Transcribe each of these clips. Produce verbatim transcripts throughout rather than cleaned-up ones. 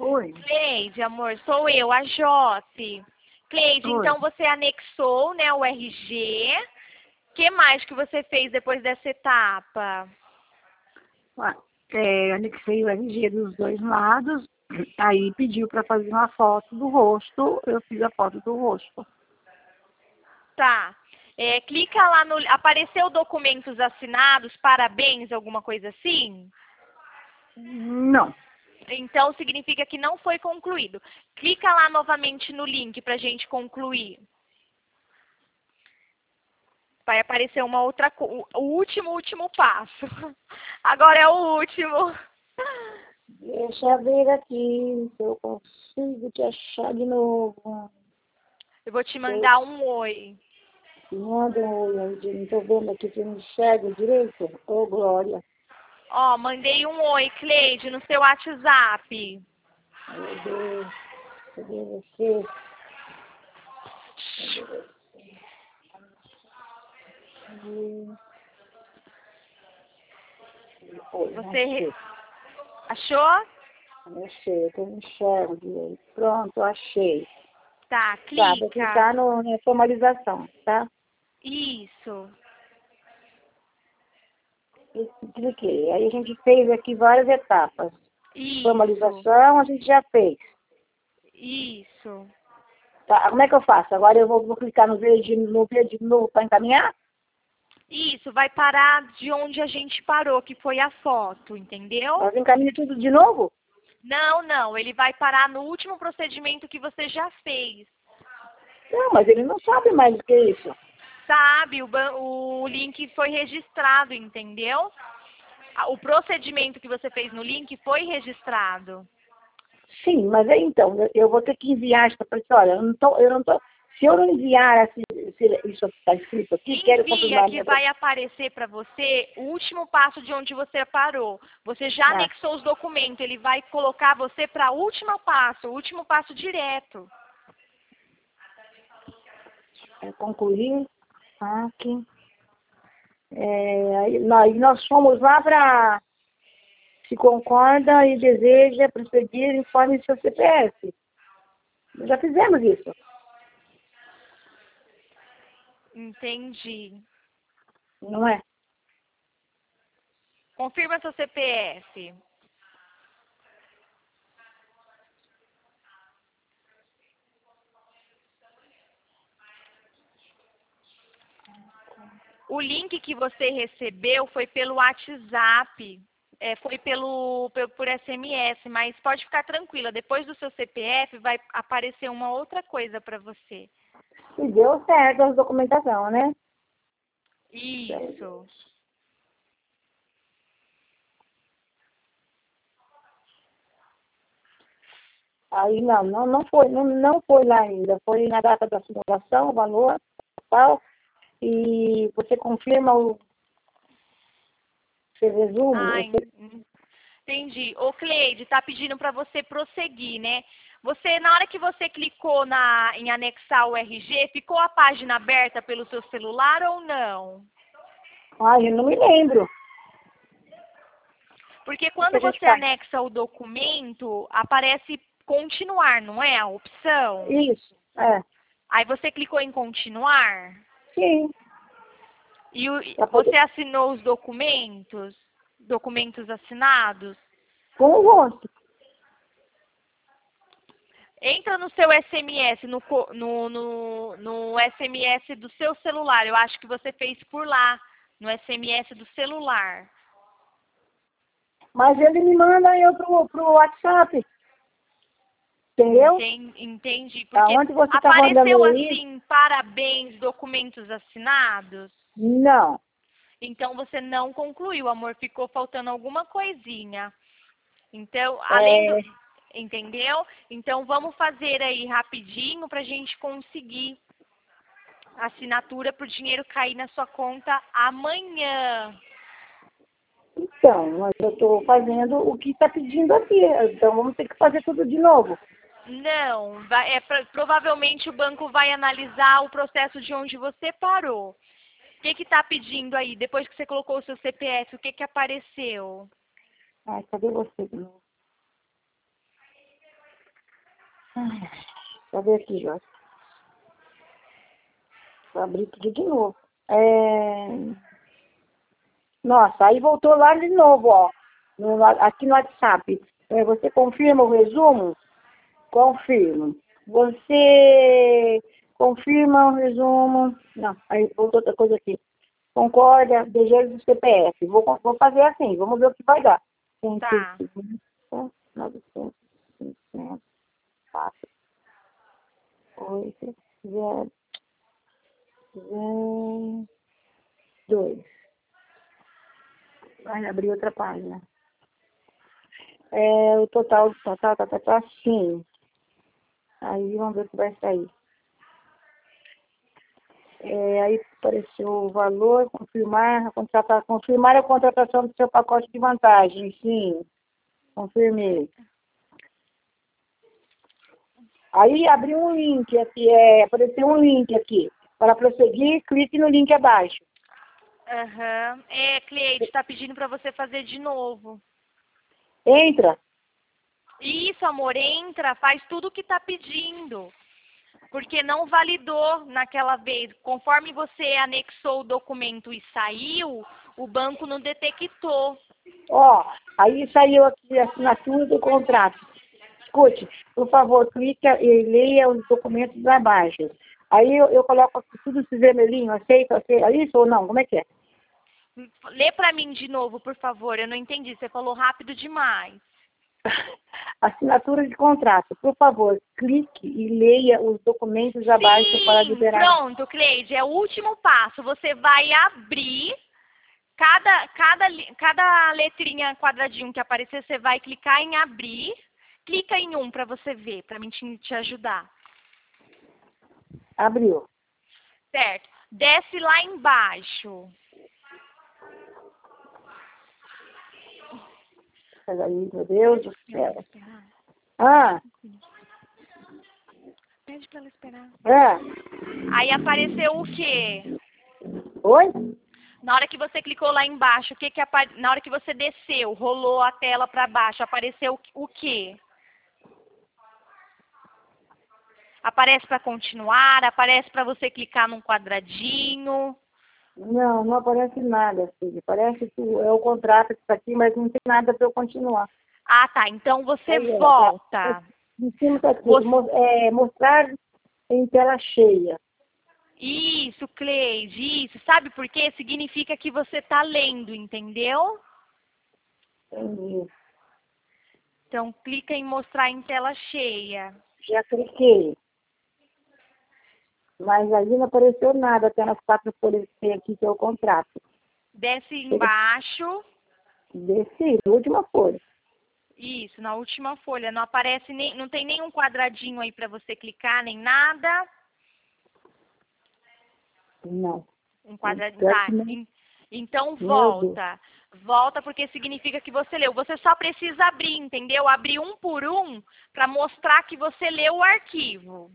Oi. Cleide, amor, sou eu, a Jote. Cleide, Oi. então você anexou, né, o R G. O que mais que você fez depois dessa etapa? Ué, é, anexei o R G dos dois lados, aí pediu para fazer uma foto do rosto, eu fiz a foto do rosto. Tá. É, clica lá no... Apareceu documentos assinados, parabéns, alguma coisa assim? Não. Então significa que não foi concluído. Clica lá novamente no link pra gente concluir. Vai aparecer uma outra co... o último, último passo. Agora é o último. Deixa eu ver aqui se eu consigo te achar de novo. Eu vou te mandar um oi. Manda um oi aí, não tô vendo aqui se eu não enxergo direito. Ô, Glória. Ó, mandei um oi, Cleide, no seu WhatsApp. Meu Deus. Cadê você? Cadê você? Oi, Você re- achei. achou? Achei, eu não enxergo direito. Pronto, achei. Tá, Tá, vou clica. clicar no, na formalização, tá? Isso. Eu cliquei. Aí a gente fez aqui várias etapas. Isso. Formalização a gente já fez. Isso. Tá, como é que eu faço? Agora eu vou, vou clicar no verde, no verde de novo para encaminhar? Isso, vai parar de onde a gente parou, que foi a foto, entendeu? Nós encaminha tudo de novo? Não, não, ele vai parar no último procedimento que você já fez. Não, mas ele não sabe mais o que é isso. Sabe, o, ban- o link foi registrado, entendeu? A- O procedimento que você fez no link foi registrado. Sim, mas aí então, eu, eu vou ter que enviar isso para ele. Olha, eu não tô, eu não tô, se eu não enviar esse, esse- isso que está escrito aqui, quero Envia confirmar a que minha... vai aparecer para você o último passo de onde você parou. Você já Ah, anexou os documentos, ele vai colocar você para o último passo, o último passo direto. é concluir. Aqui. É, aí nós, nós fomos lá para... Se concorda e deseja prosseguir, informe seu C P F. Já fizemos isso, Entendi. não é? Confirma seu C P F. O link que você recebeu foi pelo WhatsApp, é, foi pelo, pe- por S M S, mas pode ficar tranquila, depois do seu C P F vai aparecer uma outra coisa para você. E deu certo a documentação, né? Isso. Aí não, não, não foi, não, não foi lá ainda. Foi na data da simulação, o valor, tal, e você confirma o. Você resume? Ah, Você, en- entendi. Ô, Cleide, tá pedindo para você prosseguir, né? Você, na hora que você clicou na, em anexar o R G, ficou a página aberta pelo seu celular ou não? ai, eu não me lembro. Porque O que quando a gente você faz? anexa o documento, aparece continuar, não é a opção? Isso, é. Aí você clicou em continuar Sim, e o- e para você poder. assinou os documentos, documentos assinados. Com o rosto. Entra no seu S M S, no, co- no, no, no S M S do seu celular. Eu acho que você fez por lá, no S M S do celular. Mas ele me manda eu pro, pro WhatsApp. Entendeu? Enten- Entendi. Porque Aonde você está apareceu mandando isso? assim, parabéns, documentos assinados. Não. Então você não concluiu, amor, ficou faltando alguma coisinha. Então, além do. É, Entendeu? Então vamos fazer aí rapidinho pra gente conseguir a assinatura pro dinheiro cair na sua conta amanhã. então, mas eu estou fazendo o que está pedindo aqui. Então vamos ter que fazer tudo de novo. Não, vai- é, pro- provavelmente o banco vai analisar o processo de onde você parou. O que que tá pedindo aí? Depois que você colocou o seu C P F, o que que apareceu? Ai, cadê você de novo? Ai, cadê aqui, Jorge? Vou abrir tudo de novo. É... Nossa, aí voltou lá de novo, ó. No, aqui no WhatsApp. É, você confirma o resumo? Confirmo. Você confirma o resumo? Não, aí voltou outra coisa aqui. Concorda? Desejo do C P F. Vou, vou fazer assim, vamos ver o que vai dar. Tá. novecentos, quatro, oito, zero, zero, dois. Vai abrir outra página. É, o total, total, tá, tá, tá, sim. Aí vamos ver o que vai sair. É, aí apareceu o valor, confirmar, contratar, confirmar a contratação do seu pacote de vantagem, sim. Confirmei. Aí abriu um link aqui, é, apareceu um link aqui. Para prosseguir, clique no link abaixo. Aham. É, Cleide, está pedindo para você fazer de novo. Entra. Isso, amor, entra, faz tudo o que está pedindo. Porque não validou naquela vez. Conforme você anexou o documento e saiu, o banco não detectou. Ó, aí saiu aqui a assinatura do contrato. Escute, por favor, clica e leia os documentos abaixo. Aí eu, eu coloco aqui tudo esse vermelhinho, aceita, aceita, isso ou não? Como é que é? Lê para mim de novo, por favor. Eu não entendi. Você falou rápido demais. Assinatura de contrato. Por favor, clique e leia os documentos abaixo Sim, para liberar. pronto, Cleide. É o último passo. Você vai abrir cada, cada, cada letrinha quadradinho que aparecer, você vai clicar em abrir. Clica em um para você ver, para mim te, te ajudar. Abriu. Certo. Desce lá embaixo. Peraí, meu Deus do céu. Ah, Pede para ela esperar. é. Aí apareceu o quê? Oi? Na hora que você clicou lá embaixo, o que que apa... na hora que você desceu, rolou a tela para baixo, apareceu o quê? Aparece para continuar, aparece para você clicar num quadradinho. Não, não aparece nada, filho. Parece que é o contrato que está aqui, mas não tem nada para eu continuar. Ah, tá. Então você Aí, ó, volta. tá. Em cima está aqui. Você... mo- é, mostrar em tela cheia. Isso, Cleide, isso. Sabe por quê? Significa que você está lendo, entendeu? Entendi. Então clica em mostrar em tela cheia. Já cliquei. Mas aí não apareceu nada até nas quatro folhas que tem aqui, que é o contrato. Desce embaixo. Desci, na última folha. Isso, na última folha. Não aparece nem, não tem nenhum quadradinho aí para você clicar, nem nada. Não. Um quadradinho. Pior Tá. que não. en- Então Meu Deus. volta. Volta porque significa que você leu. Você só precisa abrir, entendeu? Abrir um por um para mostrar que você leu o arquivo.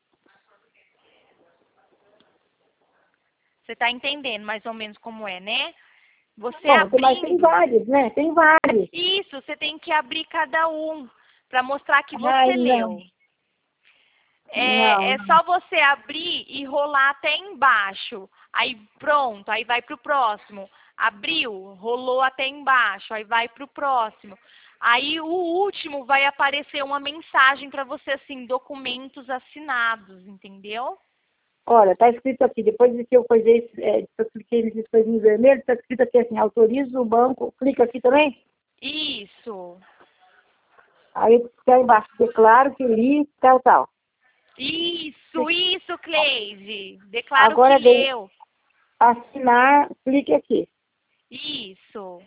Você está entendendo mais ou menos como é, né? Você Bom, mas tem abrindo. vários, né? Tem vários. Isso, você tem que abrir cada um para mostrar que Ai, você não. leu. Não, É, é não. só você abrir e rolar até embaixo. Aí pronto, aí vai para o próximo. Abriu, rolou até embaixo, aí vai para o próximo. Aí o último vai aparecer uma mensagem para você assim, documentos assinados, entendeu? Olha, tá escrito aqui, depois de que eu fazer, é, que eu cliquei nesses coisinhos vermelhos, tá escrito aqui assim, autoriza o banco, clica aqui também. Isso. Aí tá embaixo, declaro que li, tal, tal. Isso, isso, Cleide. Declaro que Agora vem leu. assinar, clique aqui. Isso.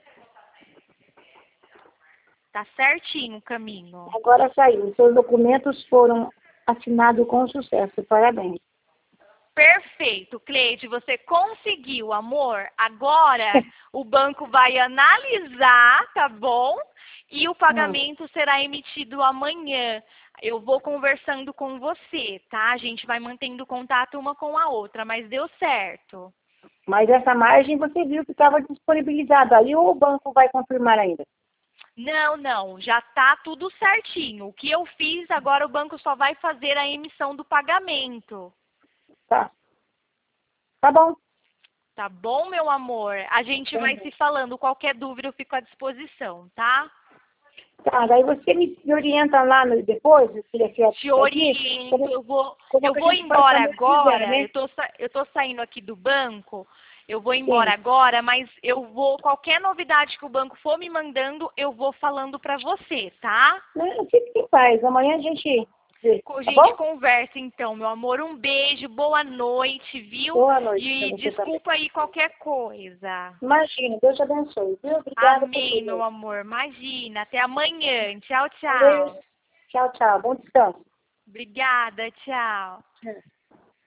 Tá certinho o caminho. Agora saiu, seus documentos foram assinados com sucesso, parabéns. Perfeito, Cleide, você conseguiu, amor. Agora o banco vai analisar, tá bom? E o pagamento será emitido amanhã. Eu vou conversando com você, tá? A gente vai mantendo contato uma com a outra, mas deu certo. Mas essa margem você viu que estava disponibilizada aí ou o banco vai confirmar ainda? Não, não, já tá tudo certinho. O que eu fiz, agora o banco só vai fazer a emissão do pagamento. Tá. Tá bom. Tá bom, meu amor? A gente vai se falando. Qualquer dúvida eu fico à disposição, tá? Tá, daí você me me orienta lá no, depois, se ele quer Te oriento, eu vou, eu vou embora agora, né? eu tô, sa- eu tô saindo aqui do banco, eu vou embora agora, mas eu vou, qualquer novidade que o banco for me mandando, eu vou falando pra você, tá? Não, fique em paz. Amanhã a gente vê, A tá gente bom? conversa então, meu amor. Um beijo, boa noite, viu? Boa noite pra E você também. desculpa aí qualquer coisa. Imagina, Deus te abençoe, viu? Obrigada por Amém, meu tudo. amor. Imagina. Até amanhã. Tchau, Um beijo. tchau. Tchau, tchau. Bom descanso. Obrigada, tchau. É.